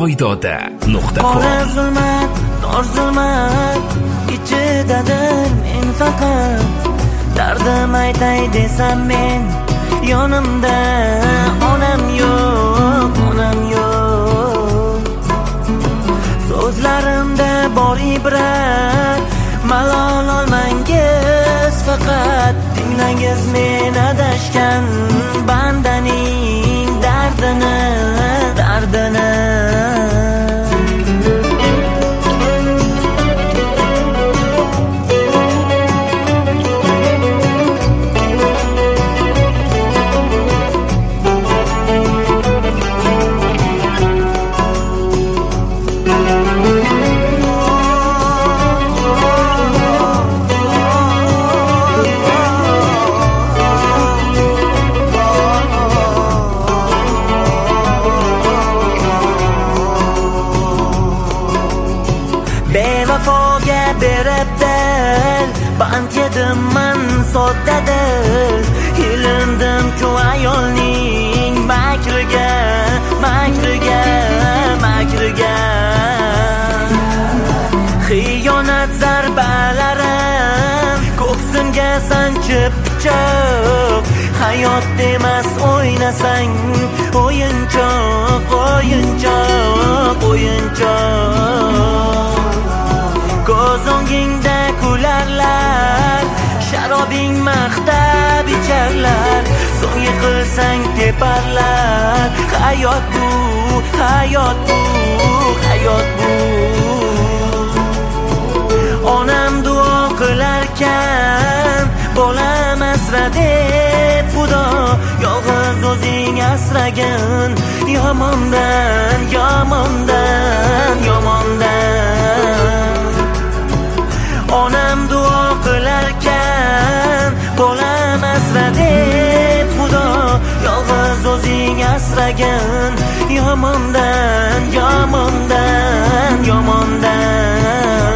voydoda.com. Qora zulmat, tor zulmat ichidadir men faqat. Dardim aytay desam men yonimda onam yo'q, onam yo'q. So'zlarimda bor ibrat, malol olmangiz faqat. Tinglangiz men adashgan bandaning dardini, dardini. Bevafoga berib dil, band yedim man sodda dil. Ilindim-ku ayolning makriga, makriga, makriga. Xiyonat zarbalarim ko'ksimga sanchib pichoq. Hayot demas o'ynasang o'yinchoq, o'yinchoq, o'yinchoq. Ko'z o'ngingda kularlar, sharobing maqtab icharlar. So'ng yiqilsang teparlar. Hayot bu, hayot bu, hayot bu. Onam duo qilarkan, bolam asra deb xudo. Yolg'iz o'zing asragin, yomondan, yomondan, yomondan. Onam duo qilarkan, bolam asra deb xudo. Yolg'iz o'zing asragin, yomondan, yomondan, yomondan.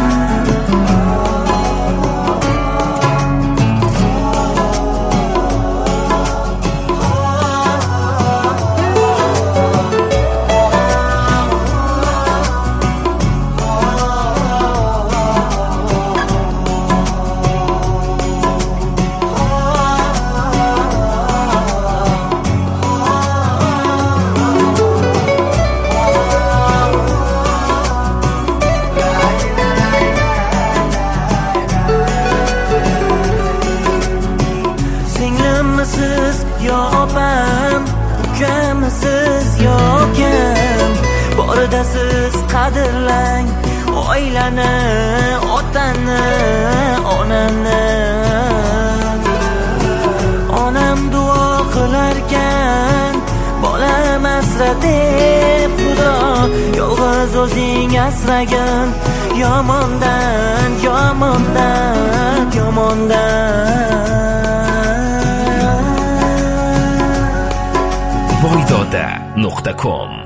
Siz yo opam, ukamisiz yo ukam. Borida siz qadrlang oilani, otani, onani. Onam duo qilarkan, bolam asra deb xudo. Yolg'iz o'zing asragin, yomondan, yomondan, yomondan. voydoda.com